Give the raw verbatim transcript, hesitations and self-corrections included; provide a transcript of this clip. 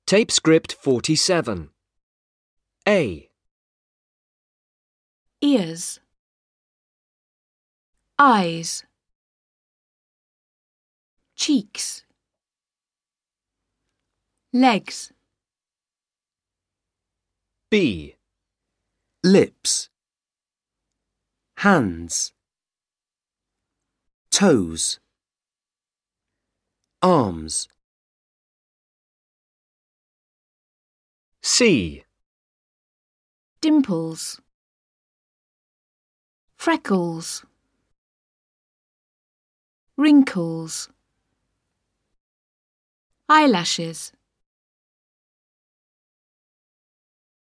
Tape script forty-seven. A. Ears, eyes, cheeks, legs. B. Lips, hands, toes, arms. C. Dimples, freckles, wrinkles, eyelashes.